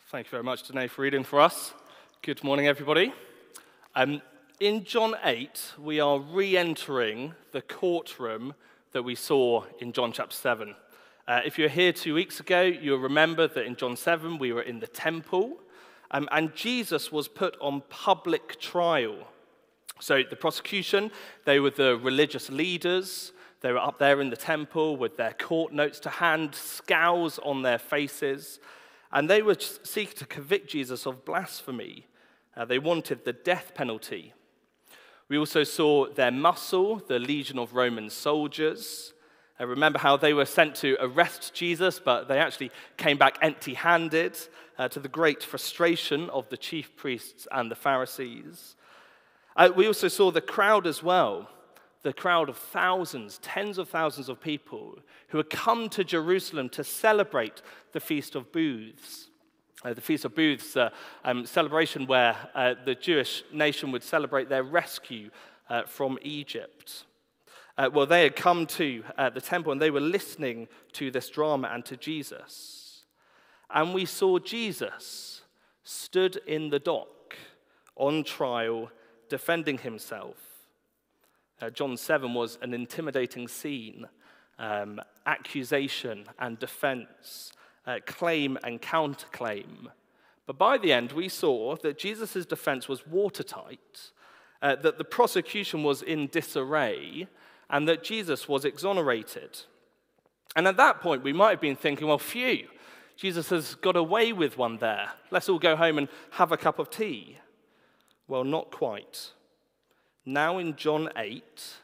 Thank you very much, Danae, for reading for us. Good morning, everybody. In John 8, we are re-entering the courtroom that we saw in John chapter 7. If you were here 2 weeks ago, you'll remember that in John 7, we were in the temple, and Jesus was put on public trial. So the prosecution, they were the religious leaders. They were up there in the temple with their court notes to hand, scowls on their faces. And they were seeking to convict Jesus of blasphemy. They wanted the death penalty. We also saw their muscle, the legion of Roman soldiers. Remember how they were sent to arrest Jesus, but they actually came back empty-handed, to the great frustration of the chief priests and the Pharisees. We also saw the crowd as well. The crowd of thousands, tens of thousands of people who had come to Jerusalem to celebrate the Feast of Booths. The Feast of Booths, a celebration where the Jewish nation would celebrate their rescue from Egypt. Well, they had come to the temple and they were listening to this drama and to Jesus. And we saw Jesus stood in the dock on trial, defending himself. John 7 was an intimidating scene, accusation and defense, claim and counterclaim. But by the end, we saw that Jesus' defense was watertight, that the prosecution was in disarray, and that Jesus was exonerated. And at that point, we might have been thinking, well, phew, Jesus has got away with one there. Let's all go home and have a cup of tea. Well, not quite. Now in John 8,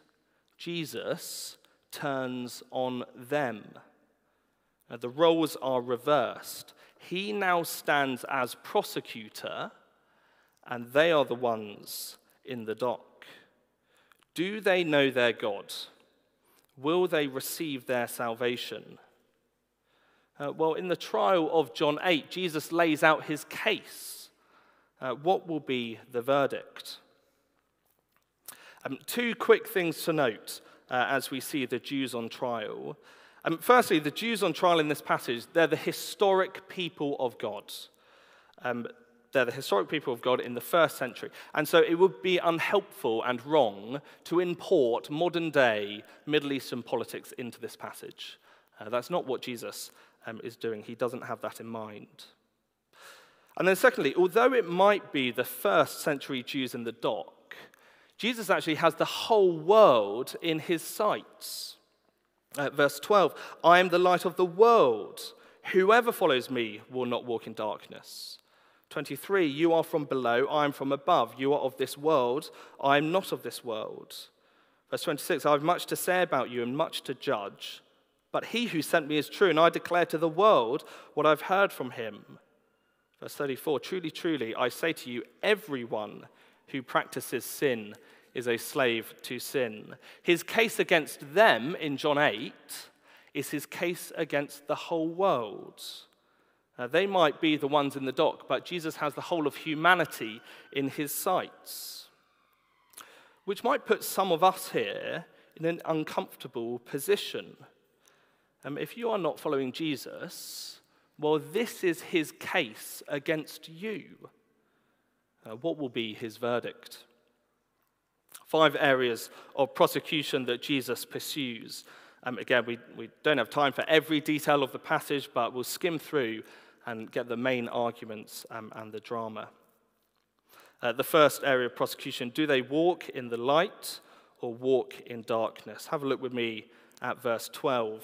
Jesus turns on them. The roles are reversed. He now stands as prosecutor, and they are the ones in the dock. Do they know their God? Will they receive their salvation? Well, in the trial of John 8, Jesus lays out his case. What will be the verdict? Two quick things to note as we see the Jews on trial. Firstly, the Jews on trial in this passage, they're the historic people of God. They're the historic people of God in the first century. And so it would be unhelpful and wrong to import modern-day Middle Eastern politics into this passage. That's not what Jesus is doing. He doesn't have that in mind. And then secondly, although it might be the first century Jews in the dock, Jesus actually has the whole world in his sights. Verse 12, I am the light of the world. Whoever follows me will not walk in darkness. 23, you are from below, I am from above. You are of this world, I am not of this world. Verse 26, I have much to say about you and much to judge. But he who sent me is true, and I declare to the world what I've heard from him. Verse 34, truly, truly, I say to you, everyone who practices sin is a slave to sin. His case against them in John 8 is his case against the whole world. They might be the ones in the dock, but Jesus has the whole of humanity in his sights, which might put some of us here in an uncomfortable position. If you are not following Jesus, well, this is his case against you. What will be his verdict? 5 areas of prosecution that Jesus pursues. Again, we don't have time for every detail of the passage, but we'll skim through and get the main arguments and the drama. The first area of prosecution, do they walk in the light or walk in darkness? Have a look with me at verse 12.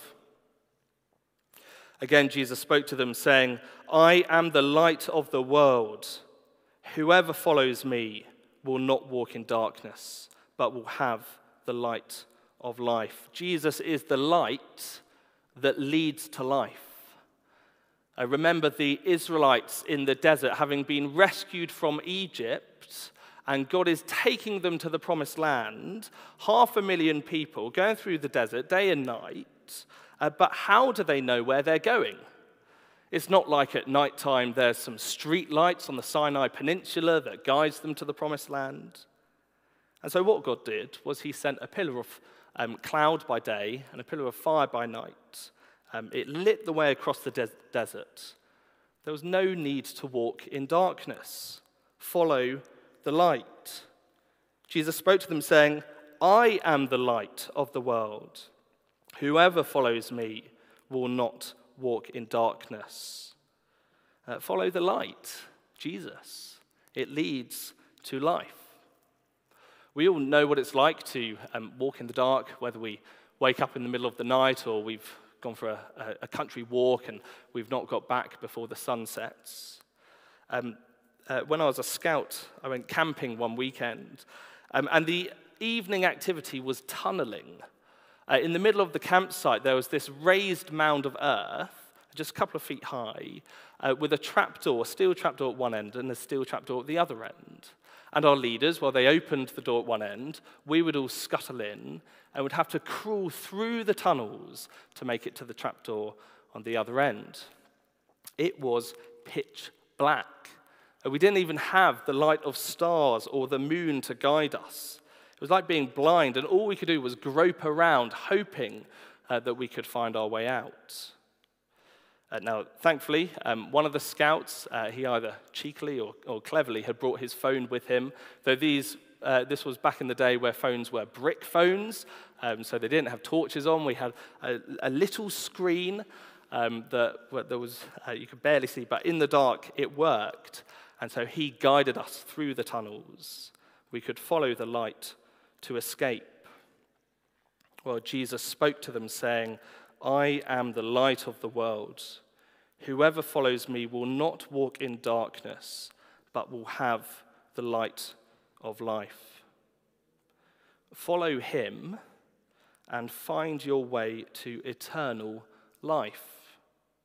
Again, Jesus spoke to them saying, I am the light of the world. Whoever follows me will not walk in darkness, but will have the light of life. Jesus is the light that leads to life. I remember the Israelites in the desert having been rescued from Egypt, and God is taking them to the promised land, 500,000 people going through the desert day and night, but how do they know where they're going? It's not like at nighttime there's some street lights on the Sinai Peninsula that guides them to the promised land. And so what God did was he sent a pillar of cloud by day and a pillar of fire by night. It lit the way across the desert. There was no need to walk in darkness. Follow the light. Jesus spoke to them saying, I am the light of the world. Whoever follows me will not walk in darkness. Follow the light, Jesus. It leads to life. We all know what it's like to walk in the dark, whether we wake up in the middle of the night or we've gone for a country walk and we've not got back before the sun sets. When I was a scout, I went camping one weekend, and the evening activity was tunneling. In the middle of the campsite, there was this raised mound of earth, just a couple of feet high, with a trapdoor, steel trapdoor at one end and a steel trapdoor at the other end. And our leaders, while they opened the door at one end, we would all scuttle in and would have to crawl through the tunnels to make it to the trapdoor on the other end. It was pitch black. We didn't even have the light of stars or the moon to guide us. It was like being blind, and all we could do was grope around, hoping that we could find our way out. Now, thankfully, one of the scouts, he either cheekily or cleverly had brought his phone with him, though this was back in the day where phones were brick phones, so they didn't have torches on. We had a little screen that was you could barely see, but in the dark it worked, and so he guided us through the tunnels. We could follow the light to escape. Well, Jesus spoke to them saying, I am the light of the world. Whoever follows me will not walk in darkness, but will have the light of life. Follow him and find your way to eternal life.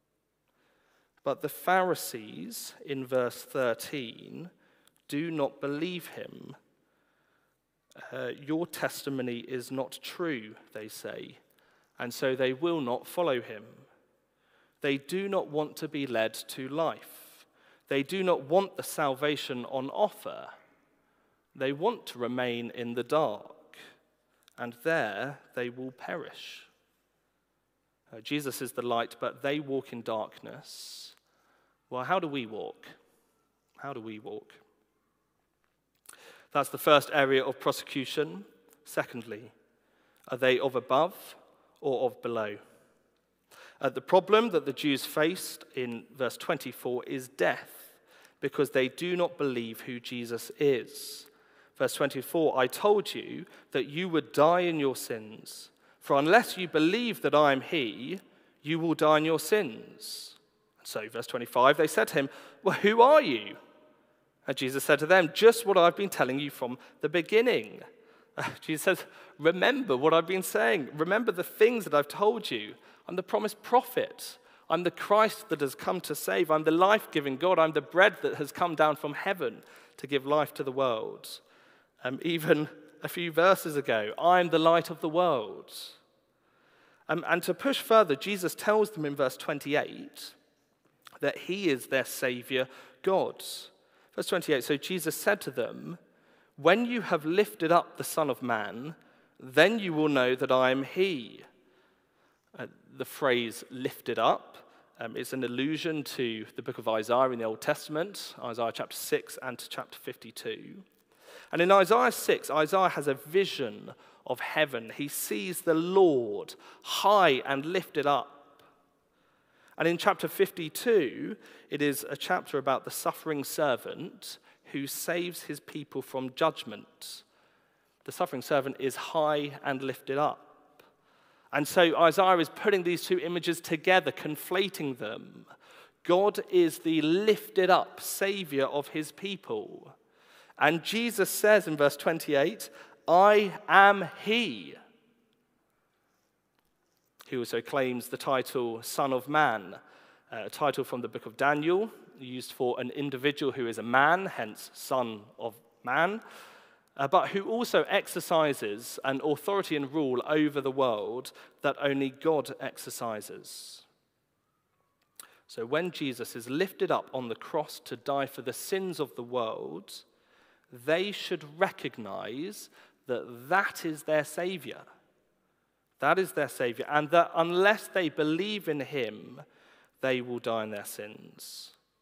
But the Pharisees, in verse 13, do not believe him. Your testimony is not true, they say, and so they will not follow him. They do not want to be led to life. They do not want the salvation on offer. They want to remain in the dark, and there they will perish. Jesus is the light, but they walk in darkness. Well, how do we walk? How do we walk? That's the first area of prosecution. Secondly, are they of above or of below? The problem that the Jews faced in verse 24 is death, because they do not believe who Jesus is. Verse 24, I told you that you would die in your sins, for unless you believe that I am he, you will die in your sins. So, verse 25, they said to him, well, who are you? And Jesus said to them, just what I've been telling you from the beginning. Jesus says, remember what I've been saying. Remember the things that I've told you. I'm the promised prophet. I'm the Christ that has come to save. I'm the life-giving God. I'm the bread that has come down from heaven to give life to the world. Even a few verses ago, I'm the light of the world. And to push further, Jesus tells them in verse 28 that he is their Savior, God. Verse 28, so Jesus said to them, when you have lifted up the Son of Man, then you will know that I am he. The phrase lifted up is an allusion to the book of Isaiah in the Old Testament, Isaiah chapter 6 and to chapter 52. And in Isaiah 6, Isaiah has a vision of heaven. He sees the Lord high and lifted up. And in chapter 52, it is a chapter about the suffering servant who saves his people from judgment. The suffering servant is high and lifted up. And so Isaiah is putting these two images together, conflating them. God is the lifted up Savior of his people. And Jesus says in verse 28, I am he. He also claims the title Son of Man, a title from the book of Daniel, used for an individual who is a man, hence Son of Man, but who also exercises an authority and rule over the world that only God exercises. So when Jesus is lifted up on the cross to die for the sins of the world, they should recognize that that is their Savior. That is their Savior, and that unless they believe in him, they will die in their sins.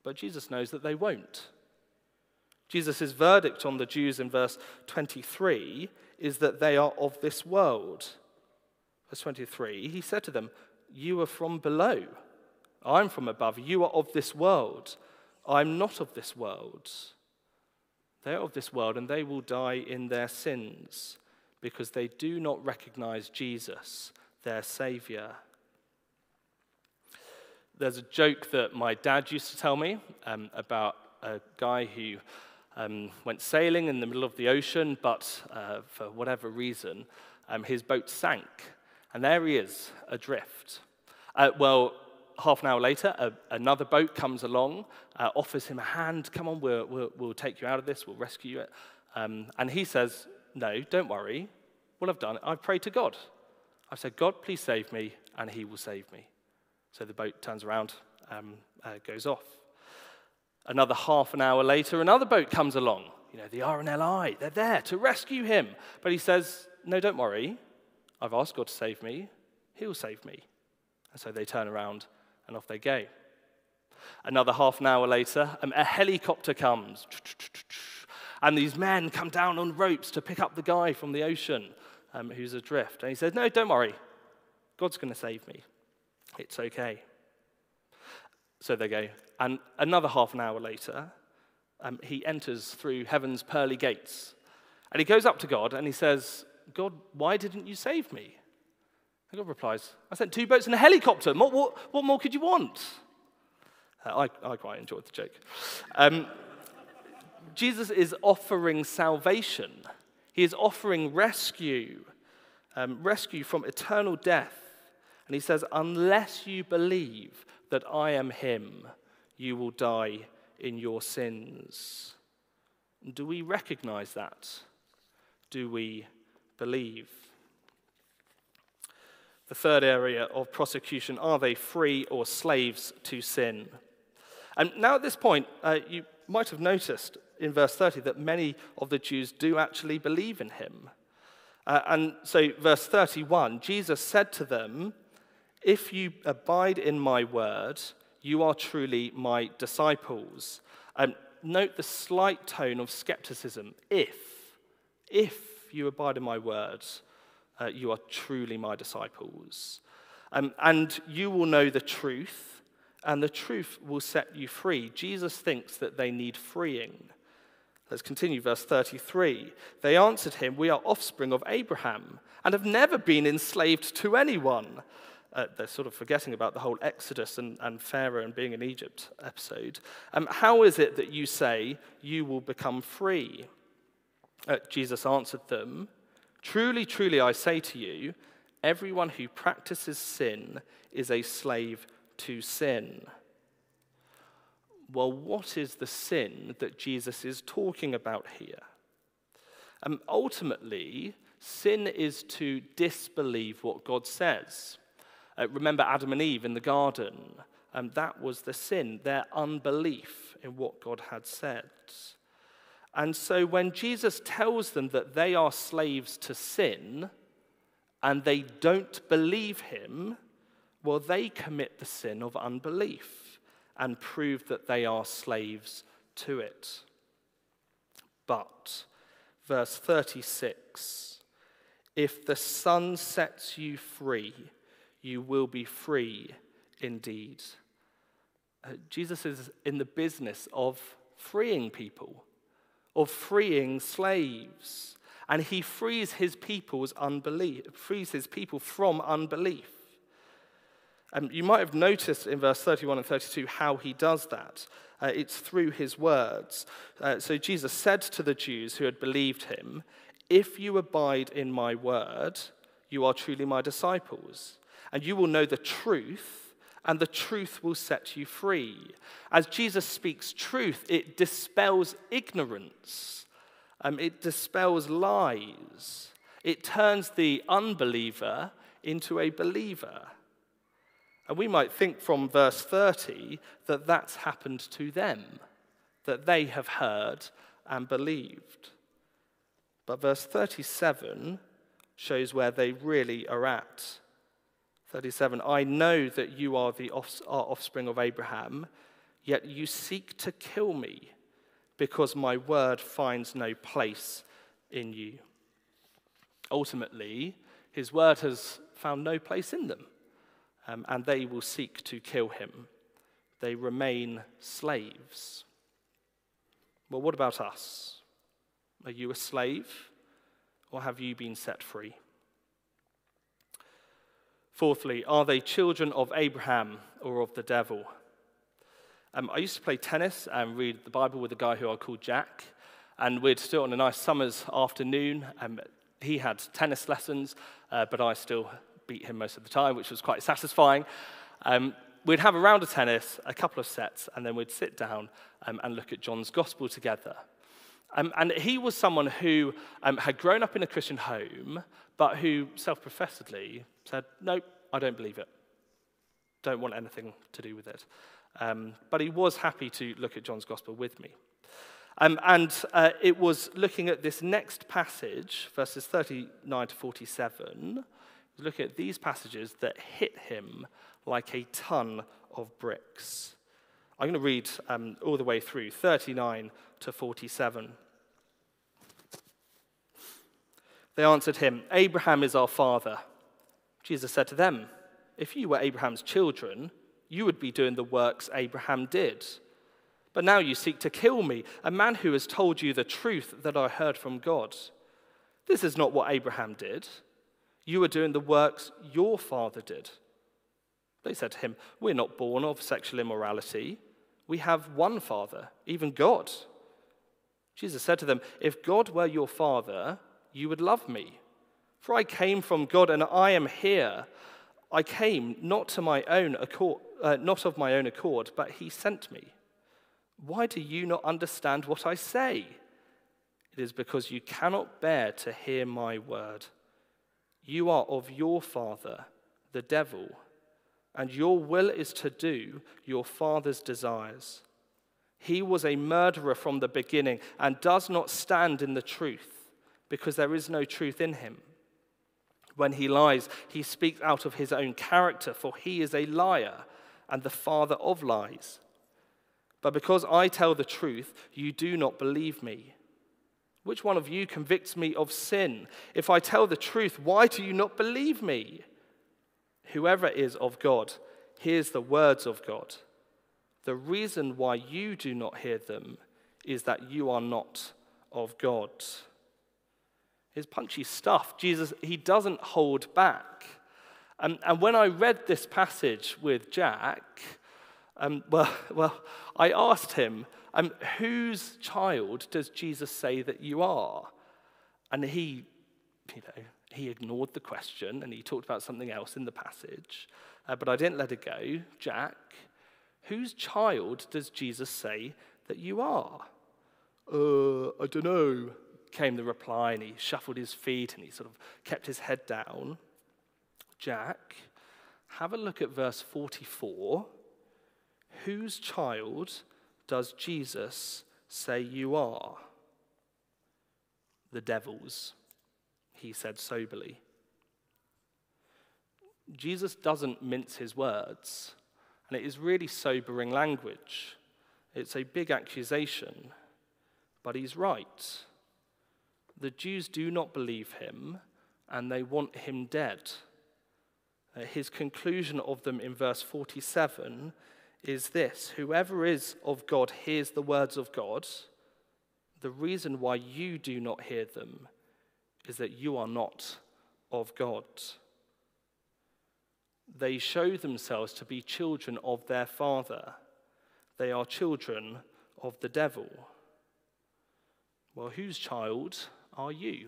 But Jesus knows that they won't. Jesus' verdict on the Jews in verse 23 is that they are of this world. Verse 23, he said to them, "You are from below. I'm from above. You are of this world. I'm not of this world." They are of this world, and they will die in their sins because they do not recognize Jesus, their Savior. There's a joke that my dad used to tell me about a guy who went sailing in the middle of the ocean, but for whatever reason, his boat sank. And there he is, adrift. Half an hour later, another boat comes along, offers him a hand. "Come on, we'll take you out of this, we'll rescue you." And he says, "No, don't worry. What I've done, I've prayed to God. I've said, 'God, please save me,' and he will save me." So the boat turns around, goes off. Another half an hour later, another boat comes along. The RNLI, they're there to rescue him. But he says, "No, don't worry. I've asked God to save me. He'll save me." And so they turn around and off they go. Another half an hour later, a helicopter comes. And these men come down on ropes to pick up the guy from the ocean who's adrift. And he says, "No, don't worry. God's going to save me. It's okay." So they go. And another half an hour later, he enters through heaven's pearly gates. And he goes up to God and he says, "God, why didn't you save me?" And God replies, "I sent 2 boats and a helicopter. What more could you want?" I quite enjoyed the joke. Jesus is offering salvation. He is offering rescue from eternal death. And he says, "Unless you believe that I am him, you will die in your sins." Do we recognize that? Do we believe? The third area of prosecution, are they free or slaves to sin? And now at this point, you might have noticed in verse 30 that many of the Jews do actually believe in him. And so verse 31, Jesus said to them, "If you abide in my word, you are truly my disciples." Note the slight tone of skepticism. If you abide in my word, you are truly my disciples. And you will know the truth, and the truth will set you free. Jesus thinks that they need freeing. Let's continue, verse 33. They answered him, "We are offspring of Abraham and have never been enslaved to anyone." They're sort of forgetting about the whole Exodus and Pharaoh and being in Egypt episode. How is it that you say you will become free? Jesus answered them, "Truly, truly, I say to you, everyone who practices sin is a slave to sin." Well, what is the sin that Jesus is talking about here? Ultimately, sin is to disbelieve what God says. Remember Adam and Eve in the garden. That was the sin, their unbelief in what God had said. And so when Jesus tells them that they are slaves to sin and they don't believe him, well, they commit the sin of unbelief and prove that they are slaves to it. But, verse 36, "If the Son sets you free, you will be free indeed." Jesus is in the business of freeing people, of freeing slaves, and he frees his people from unbelief. You might have noticed in verse 31 and 32 how he does that. It's through his words. So Jesus said to the Jews who had believed him, "If you abide in my word, you are truly my disciples, and you will know the truth, and the truth will set you free." As Jesus speaks truth, it dispels ignorance. It dispels lies. It turns the unbeliever into a believer. And we might think from verse 30 that that's happened to them, that they have heard and believed. But verse 37 shows where they really are at. 37, "I know that you are the offspring of Abraham, yet you seek to kill me because my word finds no place in you." Ultimately, his word has found no place in them, and they will seek to kill him. They remain slaves. Well, what about us? Are you a slave, or have you been set free? Fourthly, are they children of Abraham or of the devil? I used to play tennis and read the Bible with a guy who I called Jack, and we'd do it on a nice summer's afternoon. He had tennis lessons, but I still beat him most of the time, which was quite satisfying. We'd have a round of tennis, a couple of sets, and then we'd sit down and look at John's Gospel together. And he was someone who had grown up in a Christian home, but who self-professedly said, "No, I don't believe it. Don't want anything to do with it." But he was happy to look at John's Gospel with me. It was looking at this next passage, verses 39 to 47, looking at these passages that hit him like a ton of bricks. I'm going to read all the way through, 39 to 47. They answered him, "Abraham is our father." Jesus said to them, "If you were Abraham's children, you would be doing the works Abraham did. But now you seek to kill me, a man who has told you the truth that I heard from God. This is not what Abraham did. You are doing the works your father did." They said to him, "We're not born of sexual immorality. We have one Father, even God." Jesus said to them, "If God were your Father, you would love me. For I came from God and I am here. I came not of my own accord, but he sent me. Why do you not understand what I say? It is because you cannot bear to hear my word. You are of your father, the devil, and your will is to do your father's desires. He was a murderer from the beginning and does not stand in the truth, because there is no truth in him. When he lies, he speaks out of his own character, for he is a liar and the father of lies. But because I tell the truth, you do not believe me. Which one of you convicts me of sin? If I tell the truth, why do you not believe me? Whoever is of God hears the words of God. The reason why you do not hear them is that you are not of God." It's punchy stuff. Jesus, he doesn't hold back. And when I read this passage with Jack, I asked him, whose child does Jesus say that you are? And he ignored the question and he talked about something else in the passage. But I didn't let it go. Jack, whose child does Jesus say that you are? I don't know, came the reply, and he shuffled his feet and he sort of kept his head down. Jack, have a look at verse 44. Whose child does Jesus say you are? The devil's, he said soberly. Jesus doesn't mince his words, and it is really sobering language. It's a big accusation, but he's right. The Jews do not believe him, and they want him dead. His conclusion of them in verse 47 is this: whoever is of God hears the words of God. The reason why you do not hear them is that you are not of God. They show themselves to be children of their father. They are children of the devil. Well, whose child are you?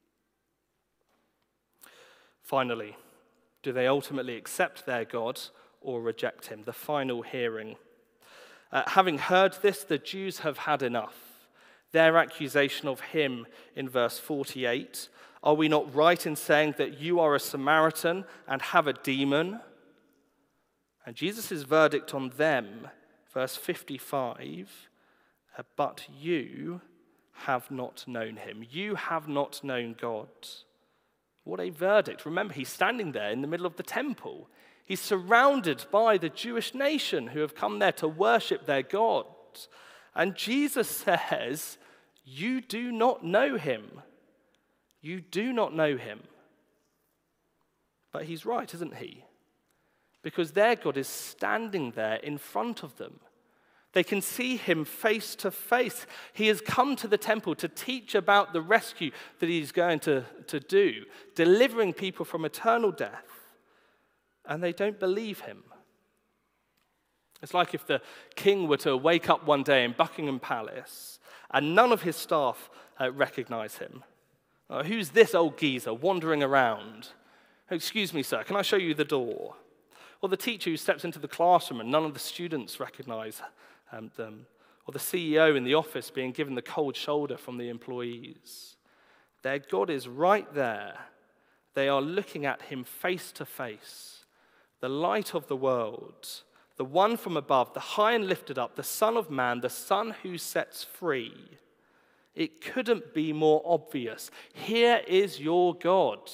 Finally, do they ultimately accept their God or reject him? The final hearing. Having heard this, the Jews have had enough. Their accusation of him in verse 48, "Are we not right in saying that you are a Samaritan and have a demon?" And Jesus' verdict on them, verse 55, "But you have not known him. You have not known God." What a verdict. Remember, he's standing there in the middle of the temple. He's surrounded by the Jewish nation who have come there to worship their God. And Jesus says, you do not know him. You do not know him. But he's right, isn't he? Because their God is standing there in front of them. They can see him face to face. He has come to the temple to teach about the rescue that he's going to do, delivering people from eternal death. And they don't believe him. It's like if the king were to wake up one day in Buckingham Palace and none of his staff recognize him. Who's this old geezer wandering around? Excuse me, sir, can I show you the door? Or the teacher who steps into the classroom and none of the students recognize them. Or the CEO in the office being given the cold shoulder from the employees. Their God is right there. They are looking at him face to face. The light of the world, the one from above, the high and lifted up, the Son of Man, the Son who sets free. It couldn't be more obvious. Here is your God.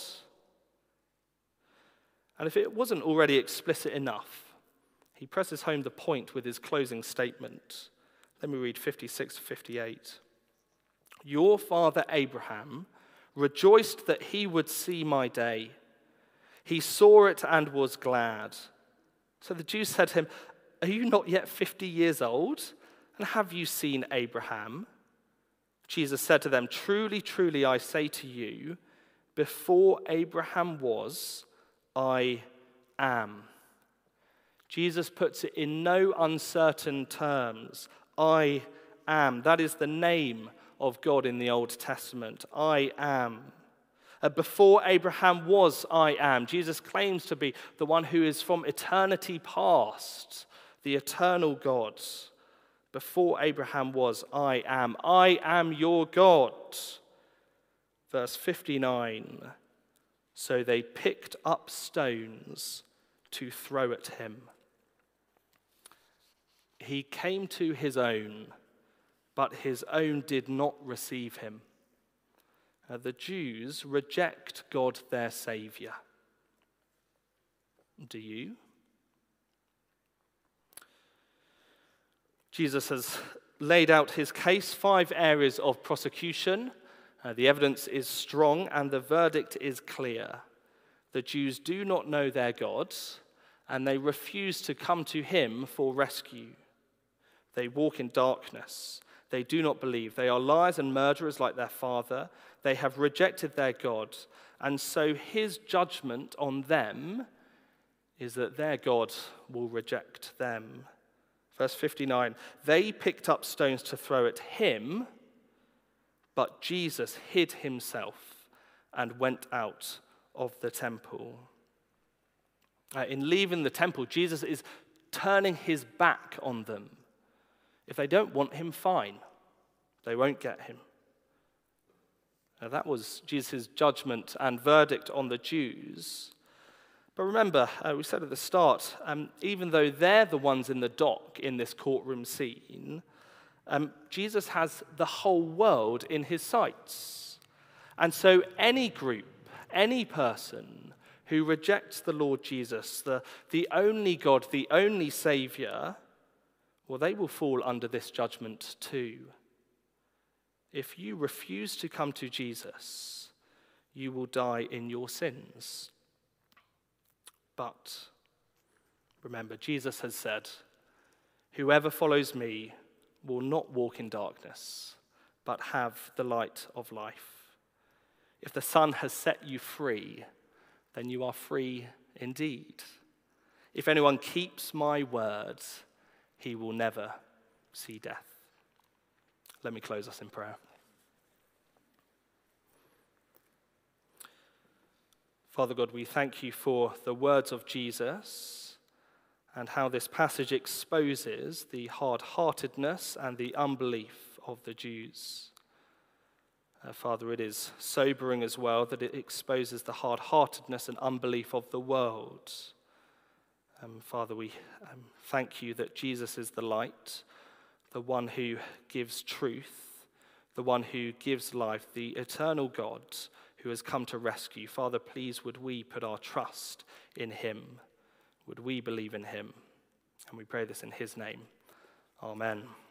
And if it wasn't already explicit enough, he presses home the point with his closing statement. Let me read 56-58. Your father Abraham rejoiced that he would see my day. He saw it and was glad. So the Jews said to him, are you not yet 50 years old? And have you seen Abraham? Jesus said to them, truly, truly, I say to you, before Abraham was, I am. Jesus puts it in no uncertain terms. I am. That is the name of God in the Old Testament. I am. Before Abraham was, I am. Jesus claims to be the one who is from eternity past, the eternal God. Before Abraham was, I am. I am your God. Verse 59. So they picked up stones to throw at him. He came to his own, but his own did not receive him. The Jews reject God, their Savior. Do you? Jesus has laid out his case, 5 areas of prosecution. The evidence is strong and the verdict is clear. The Jews do not know their God, and they refuse to come to him for rescue. They walk in darkness. They do not believe. They are liars and murderers like their father. They have rejected their God. And so his judgment on them is that their God will reject them. Verse 59, they picked up stones to throw at him, but Jesus hid himself and went out of the temple. In leaving the temple, Jesus is turning his back on them. If they don't want him, fine. They won't get him. That was Jesus' judgment and verdict on the Jews. But remember, we said at the start, even though they're the ones in the dock in this courtroom scene, Jesus has the whole world in his sights. And so any group, any person who rejects the Lord Jesus, the only God, the only Savior, well, they will fall under this judgment too. If you refuse to come to Jesus, you will die in your sins. But remember, Jesus has said, whoever follows me will not walk in darkness, but have the light of life. If the Son has set you free, then you are free indeed. If anyone keeps my words, he will never see death. Let me close us in prayer. Father God, we thank you for the words of Jesus and how this passage exposes the hard-heartedness and the unbelief of the Jews. Father, it is sobering as well that it exposes the hard-heartedness and unbelief of the world. Father, we thank you that Jesus is the light, the one who gives truth, the one who gives life, the eternal God who has come to rescue. Father, please would we put our trust in him. Would we believe in him? And we pray this in his name. Amen.